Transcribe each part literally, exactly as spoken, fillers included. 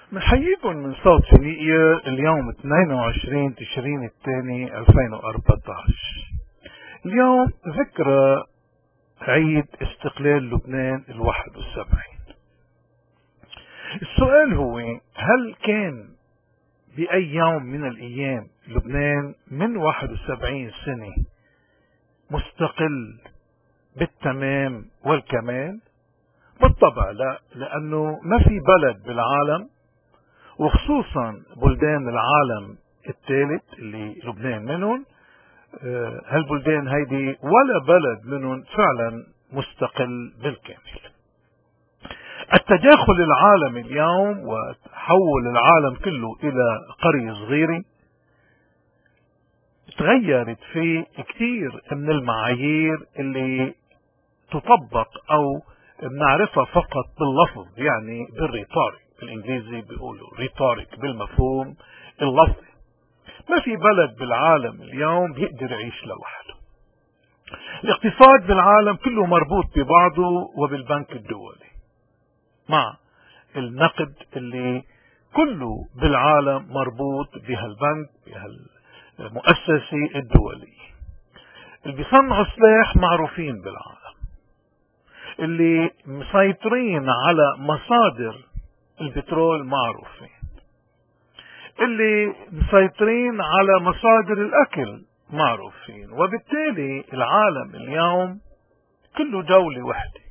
بنحييكم من صوت فينيقيا اليوم اثنين وعشرين تشرين الثاني ألفين وأربعة عشر. اليوم ذكرى عيد استقلال لبنان الواحد والسبعين. السؤال هو، هل كان بأي يوم من الأيام لبنان من واحد وسبعين سنة مستقل بالتمام والكمال؟ بالطبع لا، لأنه ما في بلد بالعالم وخصوصا بلدان العالم الثالث اللي لبنان منهم، هالبلدان هيدي ولا بلد منهم فعلا مستقل بالكامل. التداخل العالمي اليوم وتحول العالم كله إلى قرية صغيرة تغيرت فيه كثير من المعايير اللي تطبق أو بنعرفها فقط باللفظ، يعني بالريتوريك، بالإنجليزي بيقولوا ريتوريك بالمفهوم اللفظي. ما في بلد بالعالم اليوم بيقدر يعيش لوحده. الاقتصاد بالعالم كله مربوط ببعضه وبالبنك الدولي، مع النقد اللي كله بالعالم مربوط بهالبنك بهالمؤسسة الدولية. اللي بيصنعوا سلاح معروفين بالعالم، اللي مسيطرين على مصادر البترول معروفين، اللي مسيطرين على مصادر الأكل معروفين. وبالتالي العالم اليوم كله دولة وحدة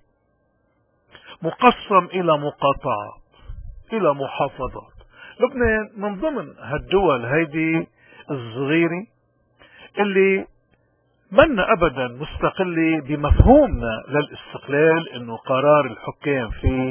مقسم إلى مقاطعات، إلى محافظات. لبنان من ضمن هالدول هيدي الصغيرة اللي منا أبدا مستقلة بمفهومنا للاستقلال، إنه قرار الحكام في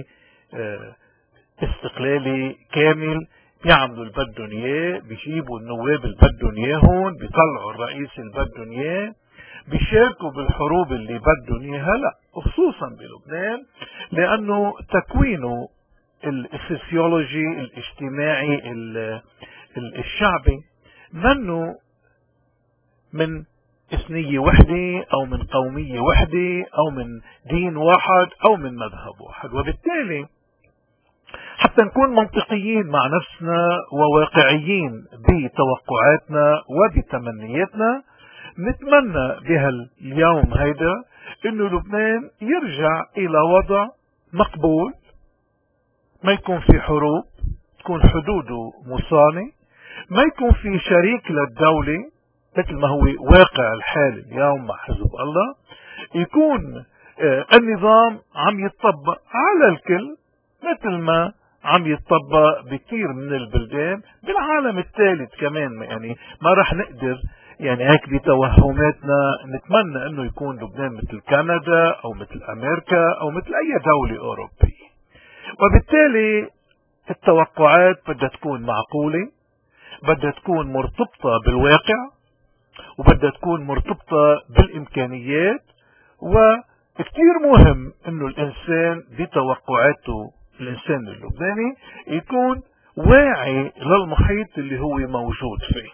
استقلالي كامل، بيعملوا اللي بدهم اياه، بيجيبوا النواب اللي بدهم اياهم، بيطلعوا الرئيس اللي بدهم اياه، بيشاركوا بالحروب اللي بدهم اياها. لا، وخصوصا بلبنان لانه تكوينه الفسيولوجي الاجتماعي الشعبي منه من اثنية وحدة او من قومية وحدة او من دين واحد او من مذهب واحد. وبالتالي حتى نكون منطقيين مع نفسنا وواقعيين بتوقعاتنا وبتمنياتنا، نتمنى بهاليوم هيدا انه لبنان يرجع الى وضع مقبول، ما يكون في حروب، تكون حدوده مصانة، ما يكون في شريك للدولة مثل ما هو واقع الحال اليوم مع حزب الله، يكون آه النظام عم يتطبق على الكل مثل ما عم يتطبق بكثير من البلدان بالعالم الثالث كمان. يعني ما رح نقدر يعني هيك بتوهماتنا نتمنى انه يكون لبنان مثل كندا او مثل امريكا او مثل اي دولة اوروبية. وبالتالي التوقعات بدها تكون معقولة، بدها تكون مرتبطة بالواقع، وبدها تكون مرتبطة بالامكانيات. وكثير مهم انه الانسان بتوقعاته، الإنسان اللبناني يكون واعي للمحيط اللي هو موجود فيه.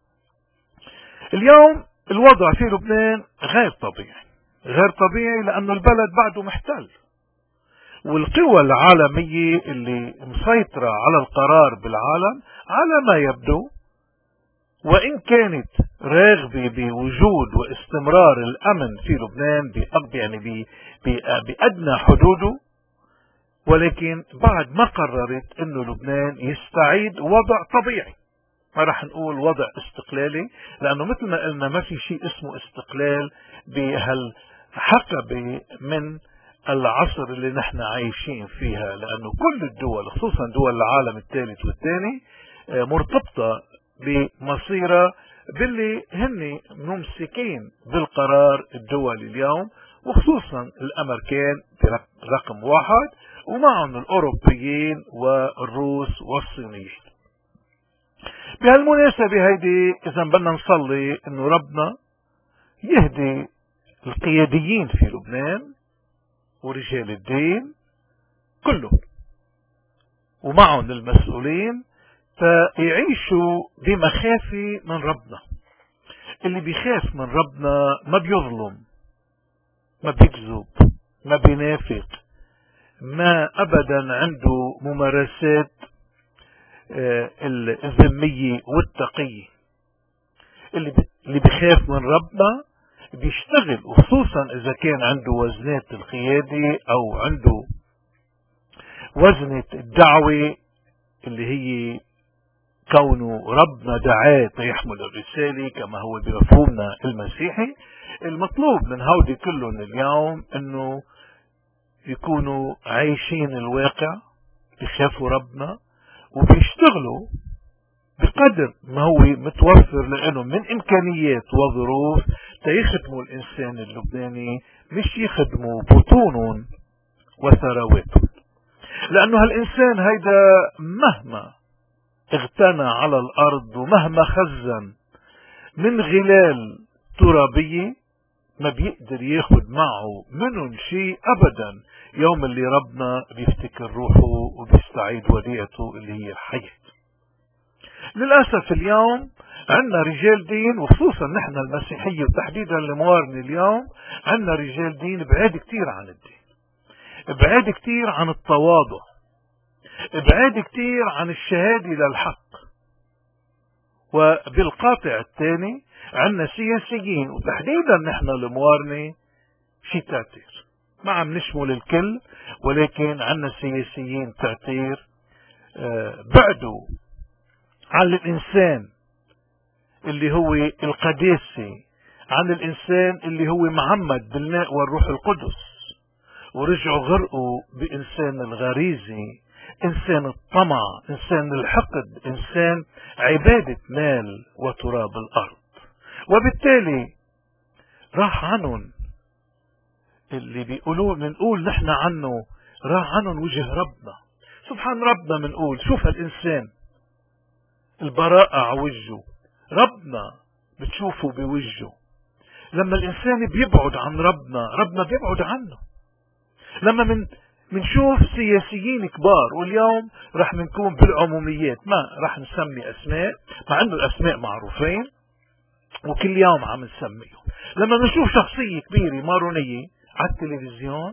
اليوم الوضع في لبنان غير طبيعي، غير طبيعي لأنه البلد بعده محتل، والقوى العالمية اللي مسيطرة على القرار بالعالم على ما يبدو، وإن كانت راغبة بوجود واستمرار الأمن في لبنان يعني بأدنى حدوده، ولكن بعد ما قررت انه لبنان يستعيد وضع طبيعي. ما راح نقول وضع استقلالي، لانه مثل ما قلنا ما في شيء اسمه استقلال بهالحقبة من العصر اللي نحن عايشين فيها، لانه كل الدول خصوصا دول العالم الثالث والثاني مرتبطة بمصيرها باللي هن ممسكين بالقرار الدولي اليوم، وخصوصا الامريكان برقم واحد، ومعهم الأوروبيين والروس والصينيين. بهالمناسبة هيدي إذا بدنا نصلي إنه ربنا يهدي القياديين في لبنان ورجال الدين كلهم ومعهم المسؤولين، فيعيشوا بمخافة من ربنا. اللي بيخاف من ربنا ما بيظلم، ما بيكذب، ما بينافق، ما أبدا عنده ممارسات الذمية والتقية، اللي اللي بخاف من ربنا بيشتغل، وخصوصا إذا كان عنده وزنات القيادة أو عنده وزنة الدعوة اللي هي كونه ربنا دعاه يحمل الرسالة كما هو بمفهومنا المسيحي. المطلوب من هودي كلهم اليوم انه يكونوا عايشين الواقع، بيخافوا ربنا وبيشتغلوا بقدر ما هو متوفر لهم من امكانيات وظروف تيخدموا الانسان اللبناني، مش يخدموا بطونهم وثرواتهم. لانه هالانسان هيدا مهما اغتنى على الارض ومهما خزن من غلال ترابية ما بيقدر ياخد معه منهم شيء ابدا يوم اللي ربنا بيفتكر روحه وبيستعيد وديعته اللي هي الحياة. للأسف اليوم عندنا رجال دين، وخصوصا نحن المسيحية وتحديدا الموارنة اليوم عندنا رجال دين بعاد كتير عن الدين، بعاد كتير عن التواضع، بعاد كتير عن الشهادة للحق. وبالقاطع الثاني عندنا سياسيين، وتحديدا نحن الموارنة شي تعتير، ما عم نشمل الكل، ولكن عندنا سياسيين تعتير آه بعدوا عن الإنسان اللي هو القداسة، عن الإنسان اللي هو معمد بالماء والروح القدس، ورجعوا غرقوا بإنسان الغريزة، إنسان الطمع، إنسان الحقد، إنسان عبادة مال وتراب الأرض. وبالتالي راح عنهم اللي بيقولوا بنقول نحن عنه، راح عنهم وجه ربنا. سبحان ربنا بنقول شوف الإنسان البراءة على وجهه، ربنا بتشوفه بوجهه. لما الإنسان بيبعد عن ربنا، ربنا بيبعد عنه. لما من منشوف سياسيين كبار، واليوم رح منكون بالعموميات، ما رح نسمي أسماء مع أنه الأسماء معروفين وكل يوم عم نسميهم. لما نشوف شخصية كبيرة مارونية على التلفزيون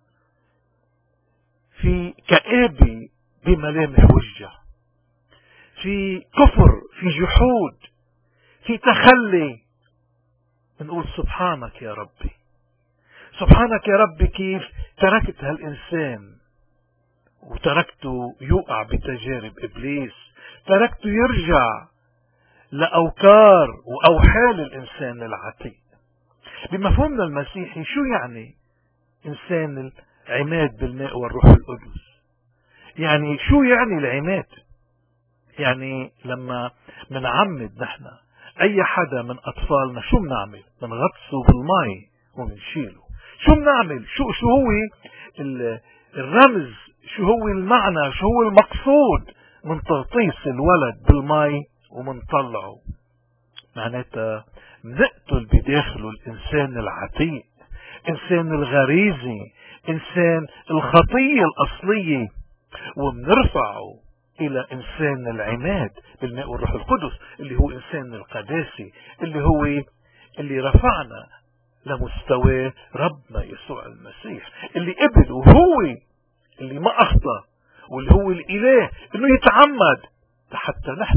في كآبة بملامح وجهه، في كفر، في جحود، في تخلي، نقول سبحانك يا ربي، سبحانك يا ربي كيف تركت هالإنسان وتركته يوقع بتجارب إبليس، تركته يرجع لأوكار وأوحال الإنسان العتيق. بمفهومنا المسيحي شو يعني إنسان العماد بالماء والروح القدس؟ يعني شو يعني العماد؟ يعني لما منعمد نحن أي حدا من أطفالنا شو منعمل؟ منغطسه بالماء ومنشيله. شو بنعمل؟ شو شو هو الرمز؟ شو هو المعنى؟ شو هو المقصود من تغطيس الولد بالماء ومنطلعه؟ معناتها نقتل بداخله الإنسان العتيق، إنسان الغريزي، إنسان الخطية الأصلية، ومنرفعه إلى إنسان العماد بالماء والروح القدس اللي هو إنسان القداسة، اللي هو اللي رفعنا لمستوى ربنا يسوع المسيح، اللي قبل وهو اللي ما أخطأ، واللي هو الإله إنه يتعمد حتى نحن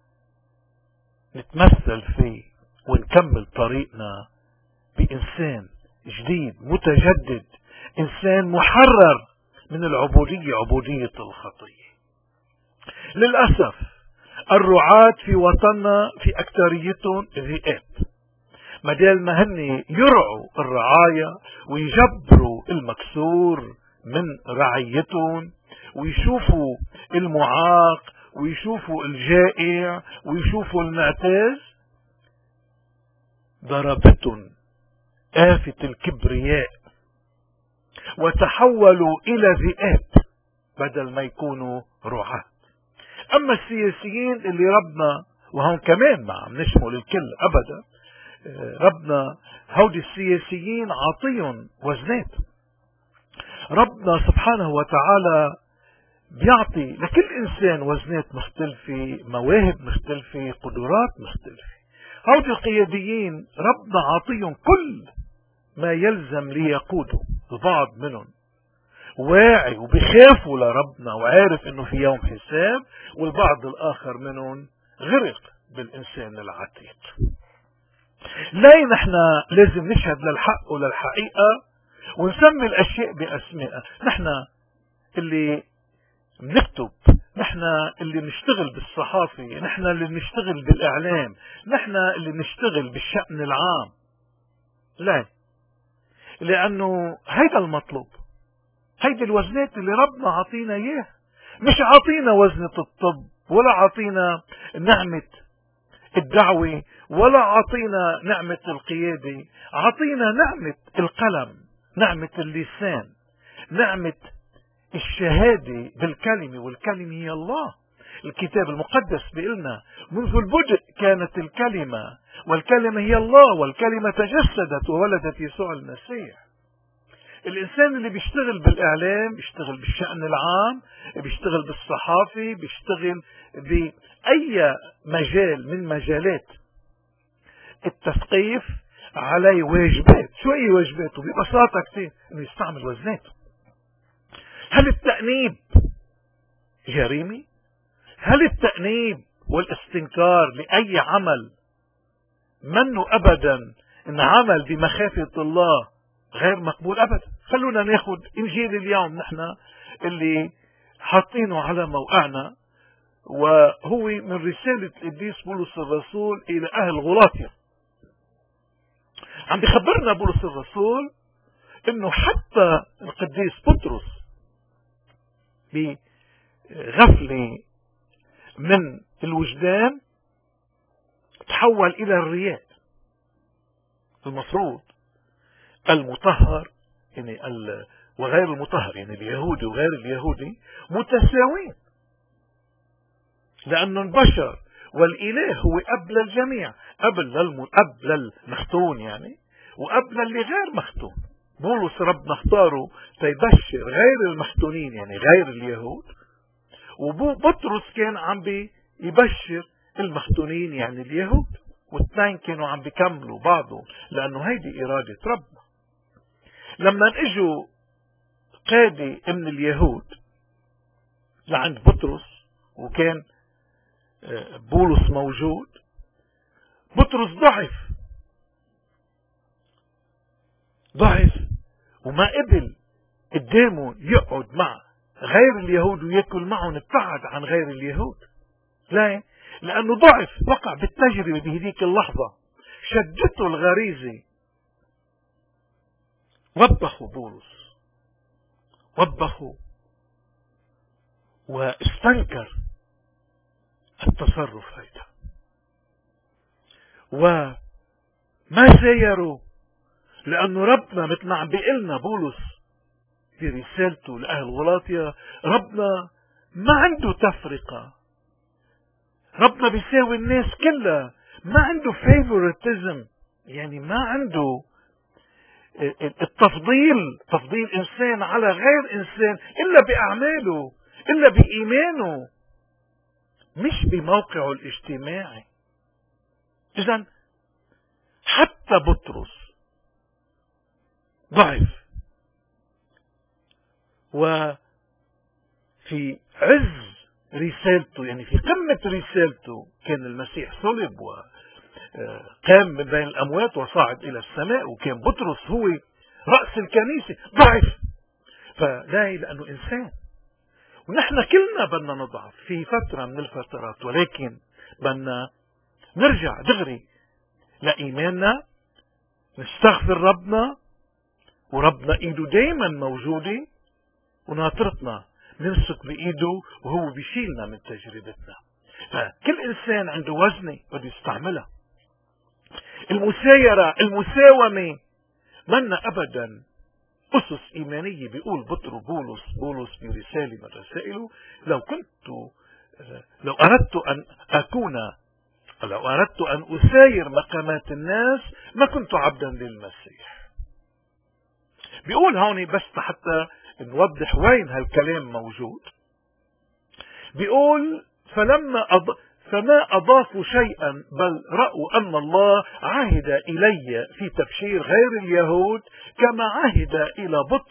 نتمثل فيه ونكمل طريقنا بإنسان جديد متجدد، إنسان محرر من العبودية، عبودية الخطية. للأسف الرعاة في وطننا في أكثريتهم ذئاب، بدل ما هن يرعوا الرعاية ويجبروا المكسور من رعيتهم، ويشوفوا المعاق، ويشوفوا الجائع، ويشوفوا المعتاز، ضربتهم آفة الكبرياء وتحولوا إلى ذئاب بدل ما يكونوا رعاة. أما السياسيين اللي ربنا، وهم كمان ما عم نشمل الكل أبدا، ربنا هودي السياسيين عاطيهم وزنات. ربنا سبحانه وتعالى بيعطي لكل إنسان وزنات مختلفة، مواهب مختلفة، قدرات مختلفة. هودي القياديين ربنا عاطيهم كل ما يلزم ليقودوا، البعض منهم، واعي وبيخافوا لربنا وعارف انه في يوم حساب، والبعض الاخر منهم غرق بالانسان العتيق. ليه نحن لازم نشهد للحق وللحقيقة ونسمي الاشياء باسمائها؟ نحن اللي بنكتب، نحن اللي بنشتغل بالصحافة، نحن اللي بنشتغل بالاعلام، نحن اللي بنشتغل بالشأن العام. ليه؟ لانه هيدا المطلوب، هيدي الوزنات اللي ربنا عطينا اياها. مش عطينا وزنة الطب، ولا عطينا نعمة الدعوة، ولا عطينا نعمة القيادة، عطينا نعمة القلم، نعمة اللسان، نعمة الشهادة بالكلمة، والكلمة هي الله. الكتاب المقدس بيقولنا منذ البدء كانت الكلمة، والكلمة هي الله، والكلمة تجسدت وولدت يسوع المسيح. الإنسان اللي بيشتغل بالإعلام، بيشتغل بالشأن العام، بيشتغل بالصحافة، بيشتغل بأي مجال من مجالات التثقيف، عليه واجبات. شو هي واجباته؟ ببساطة كتير انه يستعمل وزناته. هل التأنيب جريمة؟ هل التأنيب والاستنكار لأي عمل منه أبدا إن عمل بمخافة الله غير مقبول أبدا؟ خلونا ناخد إنجيل اليوم نحن اللي حاطينه على موقعنا، وهو من رسالة القديس بولس الرسول إلى أهل غلاطيا. عم بيخبرنا بولس الرسول إنه حتى القديس بطرس بغفلة من الوجدان تحول إلى الرياء. المفروض المطهر يعني ال... وغير المطهر، يعني اليهودي وغير اليهودي متساوين، لأنه البشر والإله هو أب للجميع، أب للم... أب للمختون يعني، وأب للي غير مختون. بولس ربنا اختاره تيبشر غير المختونين يعني غير اليهود، وبطرس كان عم بيبشر المختونين يعني اليهود، واثنين كانوا عم بيكملوا بعضهم، لأنه هيدي إرادة ربنا. لما اجوا قادة من اليهود لعند بطرس، وكان بولس موجود، بطرس ضعف ضعف وما قبل قدامه يقعد مع غير اليهود ويأكل معهم، ابتعد عن غير اليهود. ليه؟ لأنه ضعف، وقع بالتجربة بهذيك اللحظة، شدته الغريزة. وبخوا بولس، وبخوا واستنكر التصرف هيدا، وما سايروا، لأنه ربنا مثل ما عم بيقلنا بولس في رسالته لأهل غلاطيا، ربنا ما عنده تفرقة، ربنا بيساوي الناس كلها، ما عنده فيفوريتيزم، يعني ما عنده التفضيل، تفضيل إنسان على غير إنسان إلا بأعماله، إلا بإيمانه، مش بموقعه الاجتماعي. إذن حتى بطرس ضعف، وفي عز رسالته يعني في قمة رسالته كان المسيح صلب وقام من بين الأموات وصعد إلى السماء، وكان بطرس هو رأس الكنيسة، ضعف. فلا، لأنه إنسان، ونحن كلنا بدنا نضعف في فترة من الفترات، ولكن بدنا نرجع دغري لإيماننا، نستغفر ربنا، وربنا إيده دايما موجودة وناطرتنا، نمسك بإيده وهو بيشيلنا من تجربتنا. فكل إنسان عنده وزنة بده يستعملها. المسايرة المساومة منا أبدا أسس إيمانية. بيقول بطرس بولس بولس برسالة من رسائله: لو كنت لو أردت أن أكون لو أردت أن أساير مقامات الناس ما كنت عبدا للمسيح. بيقول هوني بس حتى نوضح وين هالكلام موجود. بيقول: فلما أض... فما أضافوا شيئا، بل رأوا أن الله عهد إلي في تبشير غير اليهود كما عهد إلى بطرس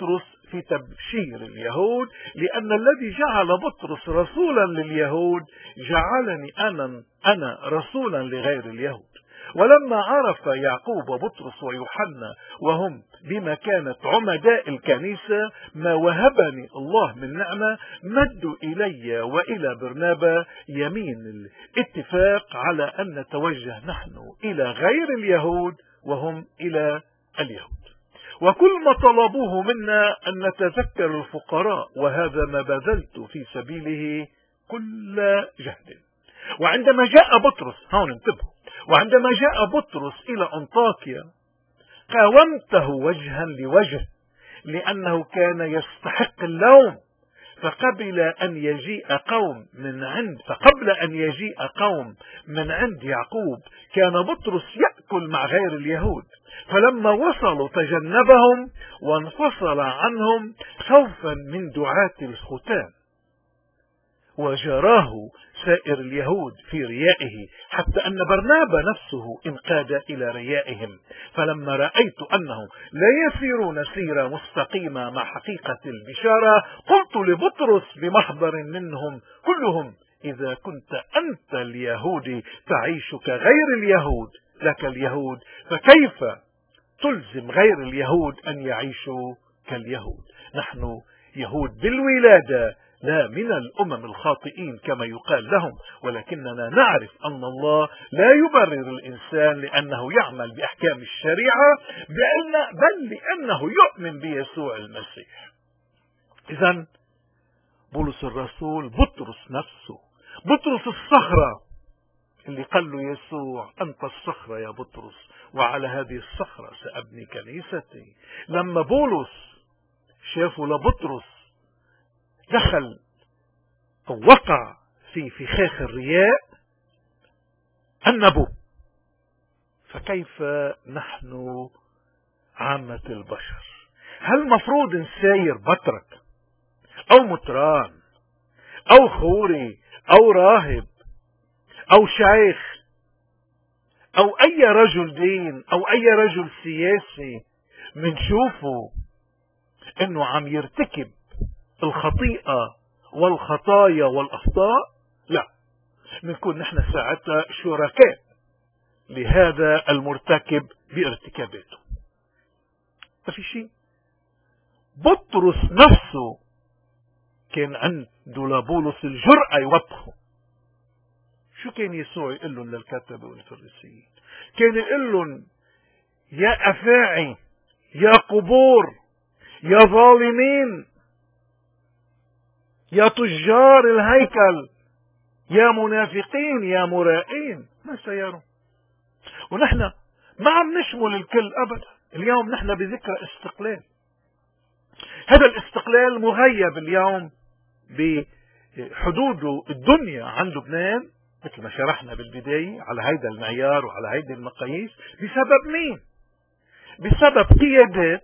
في تبشير اليهود، لأن الذي جعل بطرس رسولا لليهود جعلني أنا, أنا رسولا لغير اليهود. ولما عرف يعقوب وبطرس ويوحنا وهم بمكانة عمداء الكنيسة ما وهبني الله من نعمة، مدوا إلي وإلى برنابا يمين الاتفاق على أن نتوجه نحن إلى غير اليهود وهم إلى اليهود. وكل ما طلبوه منا أن نتذكر الفقراء، وهذا ما بذلت في سبيله كل جهد. وعندما جاء بطرس، هون انتبهوا، وعندما جاء بطرس إلى أنطاكيا قاومته وجها لوجه، لأنه كان يستحق اللوم. فقبل أن يجيء قوم من عند فقبل أن يجيء قوم من عند يعقوب كان بطرس يأكل مع غير اليهود، فلما وصلوا تجنبهم وانفصل عنهم خوفا من دعاة الختان. وجراه سائر اليهود في ريائه، حتى أن برنابا نفسه انقاد إلى ريائهم. فلما رأيت أنهم لا يسيرون سيرة مستقيمة مع حقيقة البشارة، قلت لبطرس بمحضر منهم كلهم: إذا كنت أنت اليهودي تعيش كغير اليهود لا كاليهود، فكيف تلزم غير اليهود أن يعيشوا كاليهود؟ نحن يهود بالولادة لا من الأمم الخاطئين كما يقال لهم، ولكننا نعرف أن الله لا يبرر الإنسان لأنه يعمل بأحكام الشريعة، بل لأنه يؤمن بيسوع المسيح. إذن بولس الرسول بطرس نفسه، بطرس الصخرة اللي قال له يسوع: أنت الصخرة يا بطرس، وعلى هذه الصخرة سأبني كنيستي. لما بولس شافوا لبطرس دخل أو وقع في فخاخ الرياء أنبوا، فكيف نحن عامة البشر؟ هل مفروض نساير بطرك أو مطران أو خوري أو راهب أو شيخ أو أي رجل دين أو أي رجل سياسي منشوفه إنه عم يرتكب الخطيئة والخطايا والأخطاء؟ لا، نكون نحن ساعتها شركاء لهذا المرتكب بارتكاباته. ما في شيء. بطرس نفسه كان عنده لبولس الجرأة يوبخه. شو كان يسوع يقول لهم للكتبة والفريسيين؟ كان يقول لهم: يا أفاعي، يا قبور، يا ظالمين، يا تجار الهيكل، يا منافقين، يا مرائين. ما سيروا. ونحن ما عم نشمل الكل أبدا. اليوم نحن بذكرى استقلال. هذا الاستقلال مغيب اليوم بحدود الدنيا عن لبنان، مثل ما شرحنا بالبداية، على هيدا المعيار وعلى هيدا المقاييس. بسبب مين؟ بسبب قيادات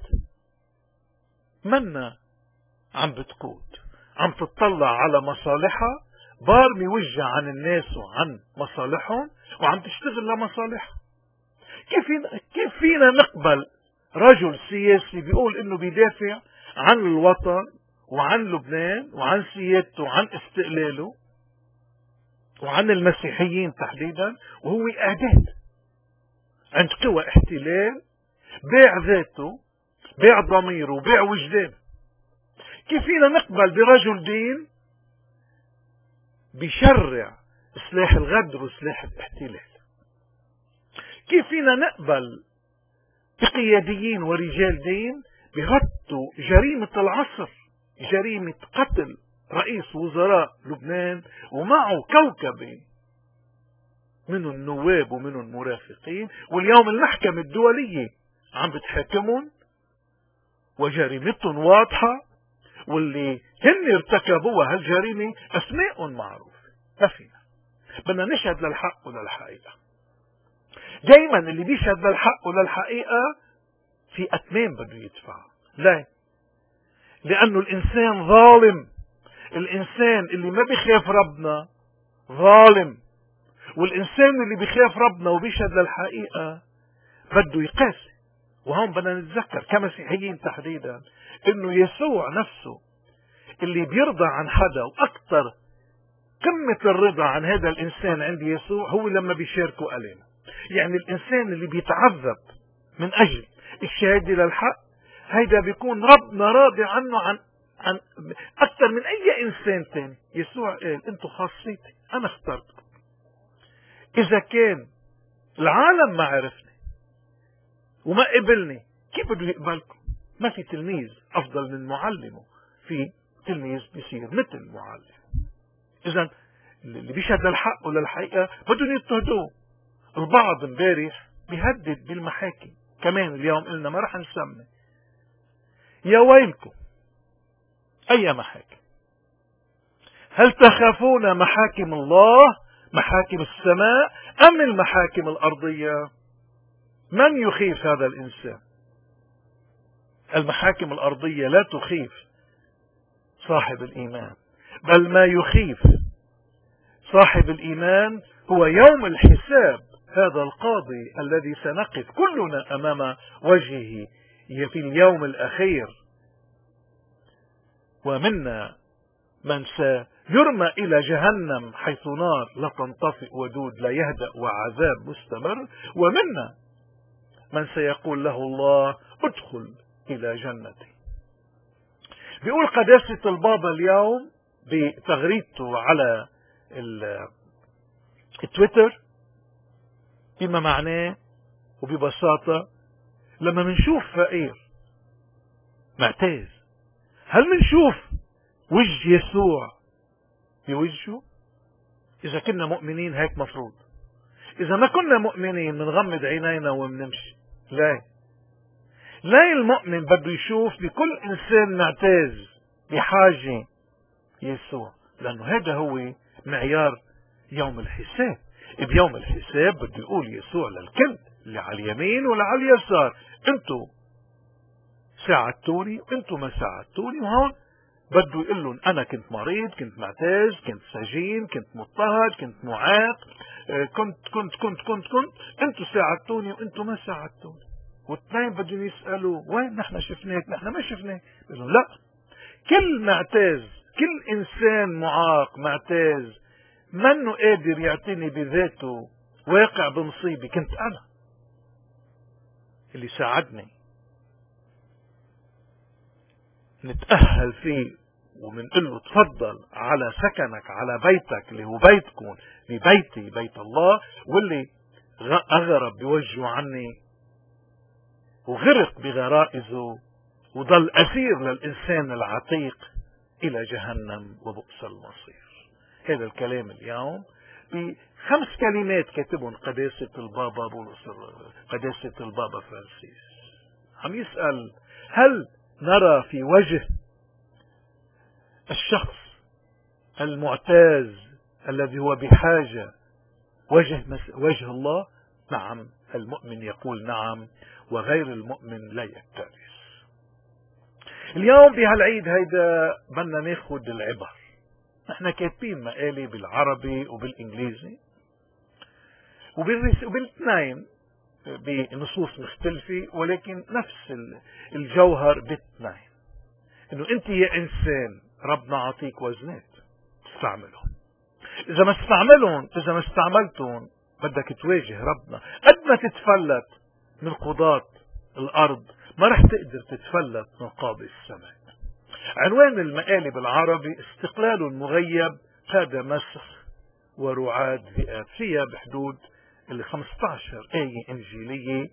منا عم بتقود، عم تطلع على مصالحها، بارمي وجه عن الناس وعن مصالحهم، وعم تشتغل لمصالحها. كيف فينا, كيف فينا نقبل رجل سياسي بيقول انه بيدافع عن الوطن وعن لبنان وعن سيادته وعن استقلاله وعن المسيحيين تحديدا، وهو أداة عند قوى احتلال، بيع ذاته، بيع ضميره، بيع وجدانه؟ كيف فينا نقبل برجل دين بيشرع سلاح الغدر وسلاح الاحتلال؟ كيف فينا نقبل بقياديين ورجال دين بيغطوا جريمة العصر، جريمة قتل رئيس وزراء لبنان ومعه كوكبة من النواب ومن المرافقين، واليوم المحكمة الدولية عم بتحاكمهم وجريمتهم واضحة، واللي هن ارتكبوا هالجريمة أسماء معروفة. ما فينا. بدنا نشهد للحق وللحقيقة. دايما اللي بيشهد للحق وللحقيقة في أتمام بده يدفع. لا، لأنه الإنسان ظالم. الإنسان اللي ما بيخاف ربنا ظالم، والإنسان اللي بيخاف ربنا وبيشهد للحقيقة بده يقاسي وهون بدنا نتذكر كمسيحيين تحديدا انه يسوع نفسه اللي بيرضى عن حدا، واكثر قمة الرضا عن هذا الانسان عند يسوع هو لما بيشاركوا ألم. يعني الانسان اللي بيتعذب من اجل الشهادة للحق، هيدا بيكون ربنا راضي عنه عن عن اكثر من اي انسان تاني. يسوع قال انتم خاصيتي، انا اخترتكم. اذا كان العالم ما عرفني وما قبلني، كيف بده يقبلكم؟ ما في تلميذ افضل من معلمه، في تلميذ بيصير مثل معلم. اذا اللي بيشهد للحق وللحقيقه بدهم يضطهدوه. البعض امبارح بيهدد بالمحاكم، كمان اليوم قلنا ما رح نسمي. يا ويلكم، اي محاكم؟ هل تخافون محاكم الله، محاكم السماء، ام المحاكم الارضيه؟ من يخيف هذا الانسان؟ المحاكم الارضيه لا تخيف صاحب الايمان، بل ما يخيف صاحب الايمان هو يوم الحساب، هذا القاضي الذي سنقف كلنا امام وجهه في اليوم الاخير. ومنا من سيرمى الى جهنم حيث نار لا تنطفئ ودود لا يهدأ وعذاب مستمر، ومنا من سيقول له الله ادخل الى جنتي. بيقول قداسة البابا اليوم بتغريدته على التويتر بما معناه وببساطة، لما منشوف فقير معتاز، هل منشوف وجه يسوع بوجهه؟ إذا كنا مؤمنين هيك مفروض. إذا ما كنا مؤمنين منغمض عينينا ومنمشي. لا لا، المؤمن بده يشوف بكل إنسان معتاز بحاجة يسوع، لأنه هذا هو معيار يوم الحساب. بيوم الحساب بده يقول يسوع للكل، اللي على اليمين واللي على اليسار، انتوا ساعدتوني وانتوا ما ساعدتوني. وهون بده يقول لهم انا كنت مريض، كنت معتاز، كنت سجين، كنت مضطهد، كنت معاق، كنت كنت كنت كنت كنت انتوا ساعدتوني وانتوا ما ساعدتوني. واثنين بدهم يسألوا وين نحن شفناك؟ نحن ما شفناك. بقول لهم لا، كل معتاز، كل انسان معاق معتاز منه قادر يعتني بذاته، واقع بمصيبة، كنت انا اللي ساعدني نتأهل فيه ومنقول له تفضل على سكنك، على بيتك اللي هو بيتكم، ببيتي بيت الله، واللي أغرب بوجهه عني وغرق بغرائزه وضل أسير للإنسان العتيق إلى جهنم وبؤس المصير. هذا الكلام اليوم بخمس كلمات كاتبهم قداسة البابا بولس، قداسة البابا فرانسيس. عم يسأل هل نرى في وجه الشخص المعتاز الذي هو بحاجة وجه وجه الله؟ نعم، المؤمن يقول نعم، وغير المؤمن لا يكترث. اليوم بهالعيد هيدا بدنا ناخد العبر. نحن كاتبين مقالي بالعربي وبالانجليزي وبالاثنين بنصوص مختلفة، ولكن نفس الجوهر بالاثنين، انه انت يا انسان ربنا عطيك وزنات تستعملهم. اذا ما استعملهم، اذا ما استعملتهم بدك تواجه ربنا. قد ما تتفلت من قضاة الارض ما رح تقدر تتفلت من قاضي السماء. عنوان المقالة بالعربي استقلال مغيب قاد مسخ ورعاد ذئاب، فيها بحدود ال خمسة عشر آية إنجيلية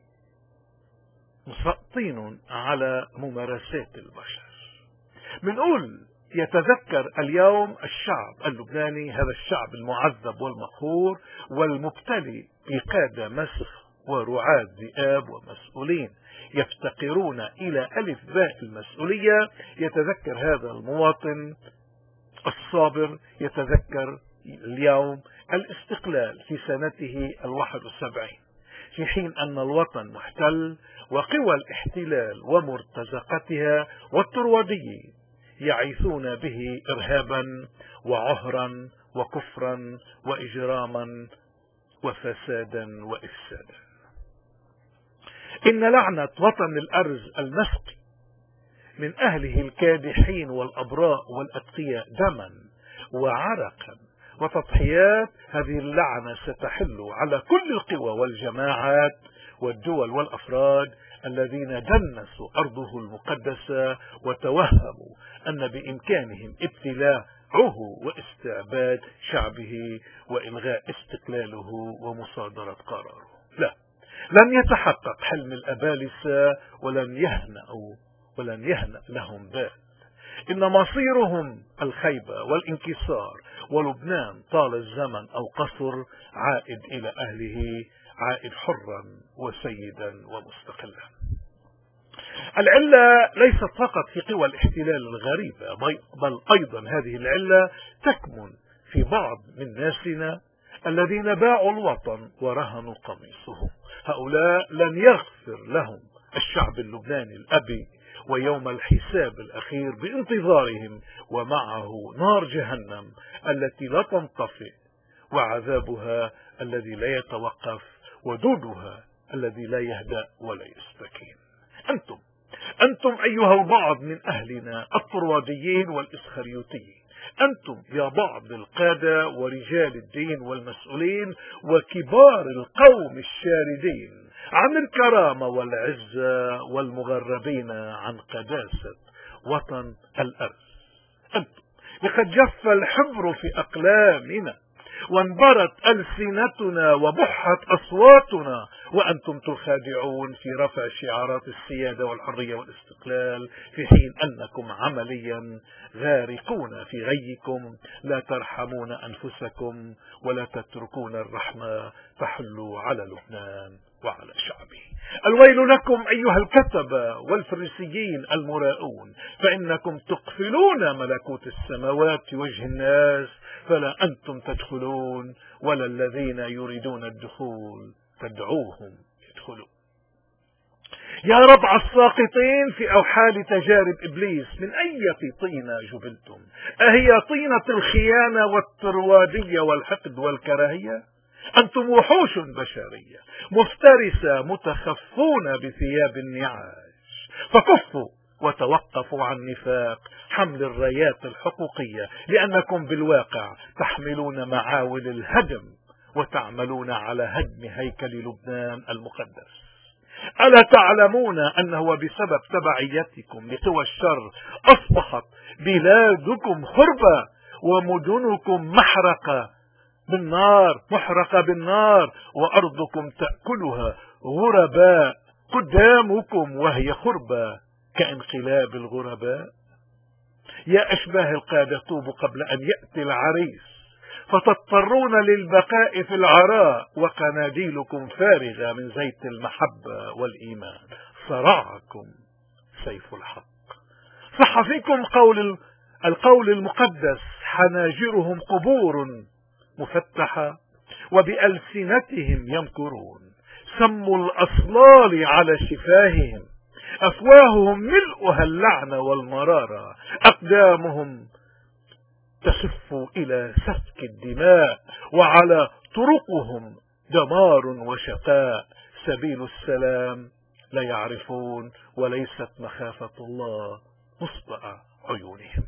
مسقطين على ممارسات البشر. بنقول يتذكر اليوم الشعب اللبناني، هذا الشعب المعذب والمقهور والمبتلي بقادة مسخ ورعاة ذئاب ومسؤولين يفتقرون إلى ألف باء المسؤولية. يتذكر هذا المواطن الصابر، يتذكر اليوم الاستقلال في سنته الواحد والسبعين، في حين أن الوطن محتل وقوى الاحتلال ومرتزقتها والطروادية يعيثون به إرهابا وعهرا وكفرا وإجراما وفسادا وإفسادا. إن لعنة وطن الأرز المسقي من أهله الكادحين والأبراء والأتقياء دما وعرقا وتضحيات، هذه اللعنة ستحل على كل القوى والجماعات والدول والأفراد الذين دنسوا أرضه المقدسة وتوهموا أن بإمكانهم ابتلاعه واستعباد شعبه وإلغاء استقلاله ومصادرة قراره. لا، لن يتحقق حلم الأبالسة ولن يهنأوا ولن يهنأ لهم بال. إن مصيرهم الخيبة والانكسار، ولبنان طال الزمن أو قصر عائد إلى أهله، عائد حرا وسيدا ومستقلا. العلة ليست فقط في قوى الاحتلال الغريبة، بل أيضا هذه العلة تكمن في بعض من ناسنا الذين باعوا الوطن ورهنوا قميصهم. هؤلاء لن يغفر لهم الشعب اللبناني الأبي، ويوم الحساب الأخير بانتظارهم ومعه نار جهنم التي لا تنطفئ، وعذابها الذي لا يتوقف، ودودها الذي لا يهدأ ولا يستكين. أنتم أنتم أيها البعض من أهلنا الطرواديين والإسخريوتيين، أنتم يا بعض القادة ورجال الدين والمسؤولين وكبار القوم الشاردين عن الكرامة والعزة والمغربين عن قداسة وطن الأرز. أنتم لقد جف الحبر في أقلامنا وانبرت ألسنتنا وبحت أصواتنا، وأنتم تخادعون في رفع شعارات السيادة والحرية والاستقلال، في حين أنكم عمليا غارقون في غيكم، لا ترحمون أنفسكم ولا تتركون الرحمة تحل على لبنان وعلى شعبه. الويل لكم أيها الكتبة والفريسيين المراؤون، فإنكم تقفلون ملكوت السماوات في وجه الناس، فلا أنتم تدخلون ولا الذين يريدون الدخول تدعوهم يدخلون. يا ربع الساقطين في أوحال تجارب إبليس، من أي طينة جبلتم؟ أهي طينة الخيانة والتروادية والحقد والكراهية؟ أنتم وحوش بشرية مفترسة متخفون بثياب النعاج، فكفوا وتوقفوا عن نفاق حمل الرايات الحقوقية، لأنكم بالواقع تحملون معاول الهدم وتعملون على هدم هيكل لبنان المقدس. ألا تعلمون أنه بسبب تبعيتكم لقوى الشر أصبحت بلادكم خربة ومدنكم محرقة بالنار محرقة بالنار، وأرضكم تأكلها غرباء قدامكم وهي خربة كانقلاب الغرباء؟ يا أشباه القادة توبوا قبل أن يأتي العريس، فتضطرون للبقاء في العراء وقناديلكم فارغة من زيت المحبة والإيمان. صرعكم سيف الحق. صح فيكم قول القول المقدس: حناجرهم قبور مفتحة وبألسنتهم يمكرون، سم الأصلال على شفاههم، أفواههم ملؤها اللعنة والمرارة، أقدامهم تخف إلى سفك الدماء، وعلى طرقهم دمار وشقاء، سبيل السلام لا يعرفون، وليست مخافة الله مصدأ عيونهم.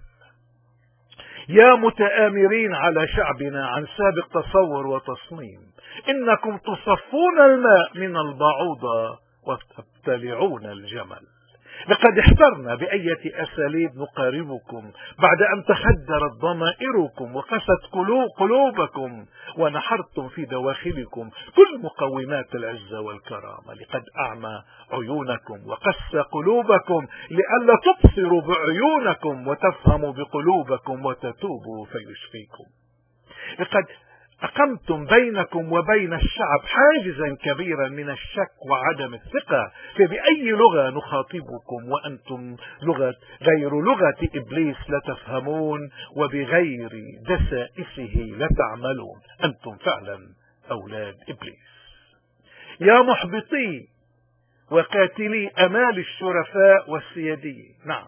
يا متآمرين على شعبنا عن سابق تصور وتصميم، إنكم تصفون الماء من البعوضة وتبتلعون الجمل. لقد احترنا بأية أساليب نقاربكم بعد أن تخدرت ضمائركم وقست قلوبكم، ونحرتم في دواخلكم كل مقومات العزة والكرامة. لقد أعمى عيونكم وقس قلوبكم لئلا تبصروا بعيونكم وتفهموا بقلوبكم وتتوبوا فيشفيكم. لقد أقمتم بينكم وبين الشعب حاجزا كبيرا من الشك وعدم الثقة، فبأي لغة نخاطبكم وأنتم لغة غير لغة إبليس لا تفهمون، وبغير دسائسه لا تعملون. أنتم فعلا أولاد إبليس. يا محبطي وقاتلي أمال الشرفاء والسياديين، نعم،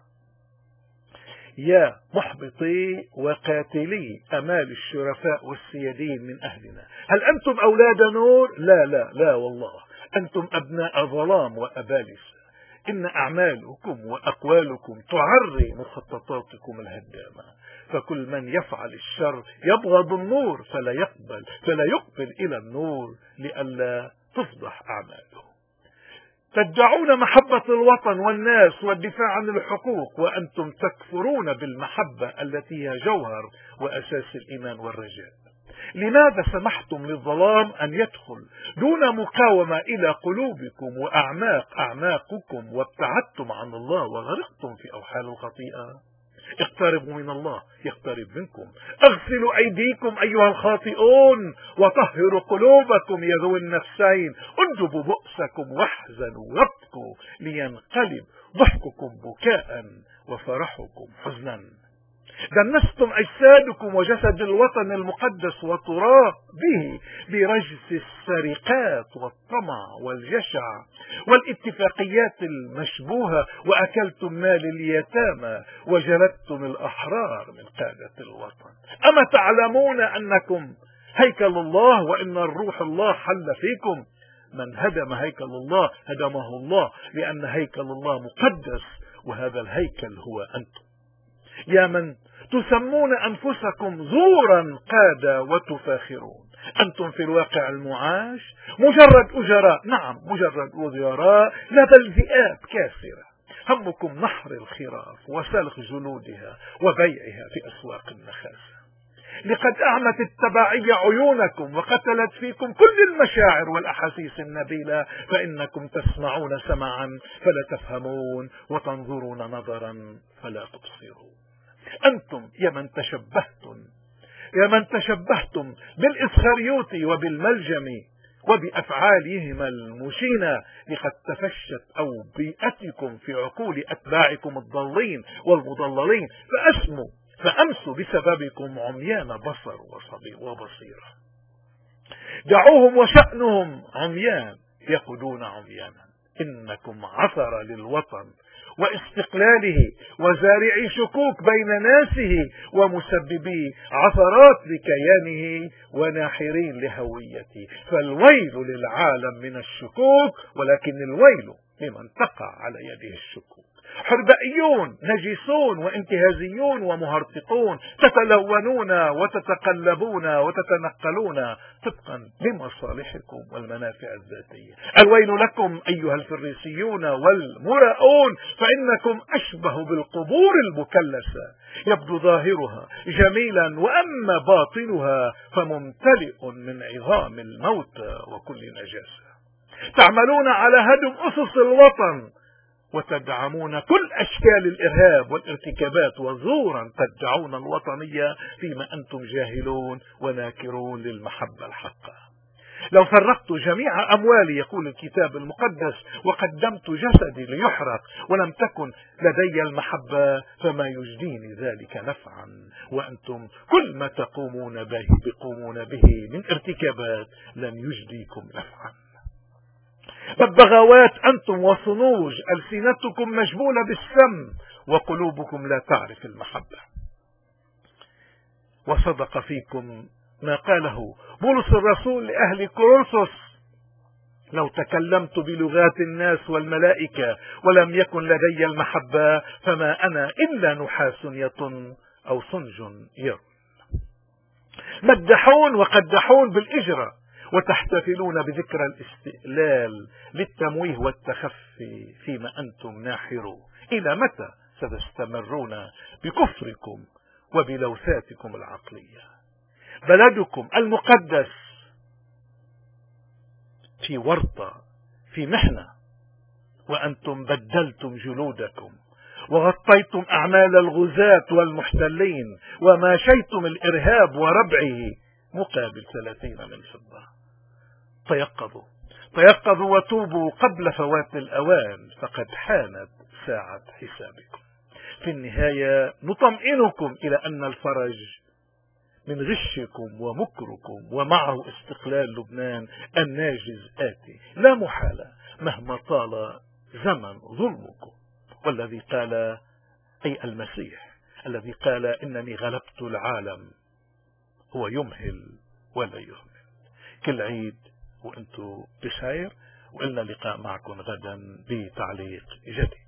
يا محبطي وقاتلي أمال الشرفاء والسيادين من أهلنا، هل أنتم أولاد نور؟ لا لا لا والله، أنتم أبناء ظلام وأبالسة، إن أعمالكم وأقوالكم تعري مخططاتكم الهدامة، فكل من يفعل الشر يبغض النور فلا يقبل فلا يقبل إلى النور لئلا تفضح أعماله. تدعون محبة الوطن والناس والدفاع عن الحقوق وأنتم تكفرون بالمحبة التي هي جوهر وأساس الإيمان والرجاء. لماذا سمحتم للظلام أن يدخل دون مقاومة إلى قلوبكم وأعماق أعماقكم وابتعدتم عن الله وغرقتم في أوحال الخطيئة؟ اقتربوا من الله يقترب منكم. اغسلوا أيديكم أيها الخاطئون وطهروا قلوبكم يا ذوي النفسين. انجبوا بؤسكم واحزنوا وابكوا لينقلب ضحككم بكاء وفرحكم حزنا. دنستم أجسادكم وجسد الوطن المقدس وتراب به برجس السرقات والطمع والجشع والاتفاقيات المشبوهة، وأكلتم مال اليتامى وجلدتم الأحرار من قادة الوطن. أما تعلمون أنكم هيكل الله وإن الروح الله حل فيكم؟ من هدم هيكل الله هدمه الله، لأن هيكل الله مقدس وهذا الهيكل هو أنتم. يا من تسمون أنفسكم زورا قادة وتفاخرون، أنتم في الواقع المعاش مجرد أجراء، نعم مجرد وزراء لا بل ذئاب كاسرة. همكم نحر الخراف وسلخ جلودها وبيعها في أسواق النخاسة. لقد أعمت التبعية عيونكم وقتلت فيكم كل المشاعر والأحاسيس النبيلة، فإنكم تسمعون سمعا فلا تفهمون وتنظرون نظرا فلا تبصرون. أنتم يا من تشبهتم يا من تشبهتم بالإسخريوطي وبالملجم وبأفعالهما المشينة، لقد تفشت أو بيئتكم في عقول أتباعكم الضالين والمضللين، فأسموا فأمسوا بسببكم عميان بصر وبصيرة. دعوهم وشأنهم عميان يقودون عميانا. إنكم عثر للوطن واستقلاله وزارعي شكوك بين ناسه ومسببي عثرات لكيانه وناحرين لهويته. فالويل للعالم من الشكوك، ولكن الويل لمن تقع على يده الشكوك. حربائيون نجسون وانتهازيون ومهرطقون، تتلونون وتتقلبون وتتنقلون طبقا لمصالحكم والمنافع الذاتية. الويل لكم أيها الفريسيون والمراؤون، فإنكم أشبه بالقبور المكلسة، يبدو ظاهرها جميلا وأما باطنها فممتلئ من عظام الموتى وكل نجاسة. تعملون على هدم أسس الوطن وتدعمون كل أشكال الإرهاب والارتكابات، وزورا تدعون الوطنية فيما أنتم جاهلون وناكرون للمحبة الحقة. لو فرقت جميع أموالي يقول الكتاب المقدس وقدمت جسدي ليحرق ولم تكن لدي المحبة فما يجديني ذلك نفعا. وأنتم كل ما تقومون به بقومون به من ارتكابات لن يجديكم نفعا. ببغاوات أنتم وصنوج، ألسنتكم مجبولة بالسم وقلوبكم لا تعرف المحبة. وصدق فيكم ما قاله بولس الرسول لأهل كورنثوس: لو تكلمت بلغات الناس والملائكة ولم يكن لدي المحبة فما أنا إلا نحاس يطن أو صنج ير. مدحون وقدحون بالإجرة وتحتفلون بذكرى الاستقلال للتمويه والتخفي فيما أنتم ناحرون. إلى متى ستستمرون بكفركم وبلوثاتكم العقلية؟ بلدكم المقدس في ورطة في محنة، وأنتم بدلتم جلودكم وغطيتم أعمال الغزاة والمحتلين وماشيتم الإرهاب وربعه مقابل ثلاثين من فضة. تيقظوا تيقظوا وتوبوا قبل فوات الأوان، فقد حانت ساعة حسابكم. في النهاية نطمئنكم إلى أن الفرج من غشكم ومكركم ومعه استقلال لبنان الناجز آتي لا محالة مهما طال زمن ظلمكم. والذي قال أي المسيح الذي قال إنني غلبت العالم هو يمهل ولا يهمل. كل عيد وأنتم بخير، وإلنا لقاء معكم غدا بتعليق جديد.